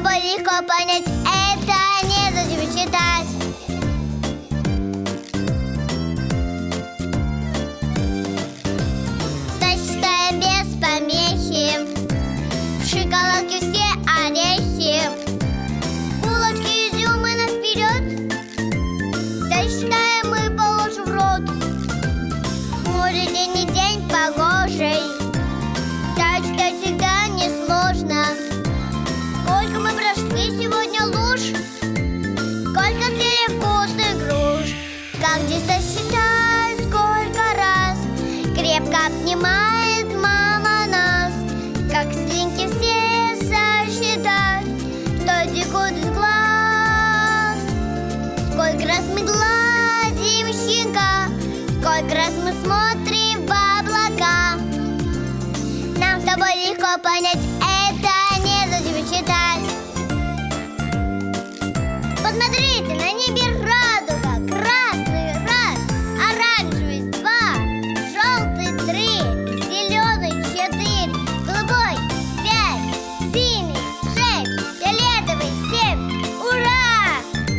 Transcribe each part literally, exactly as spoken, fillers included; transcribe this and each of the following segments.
тобой легко понять, это незачем читать. Сочетаем без помехи, в шоколадке все орехи, булочки, изюм и наперед. Сочетаем мы положим в рот. Может, день не день погожий, сочетать всегда несложно. Сколько мы прошли сегодня луж, сколько съели вкусных груш. Как здесь сосчитать, сколько раз крепко обнимает мама нас. Как слинки все сосчитать, что текут из глаз. Сколько раз мы гладим щенка, сколько раз мы смотрим в облака. Нам с тобой легко понять, это незачем читать. Посмотрите, на небе радуга. Красный раз, оранжевый два, желтый три, зеленый четыре, голубой пять, синий шесть, фиолетовый семь. Ура!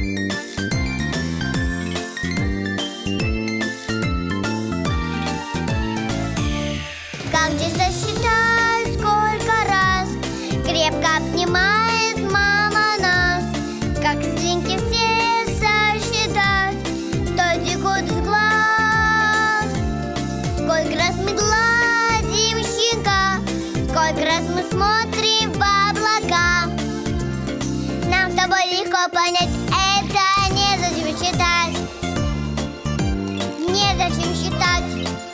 Как здесь сосчитать, сколько раз крепко обнимает мама нас. Как слинки все сосчитать, что текут из глаз. Сколько раз мы гладим щенка, сколько раз мы смотрим в облака. Нам с тобой легко понять, это незачем читать. Незачем считать.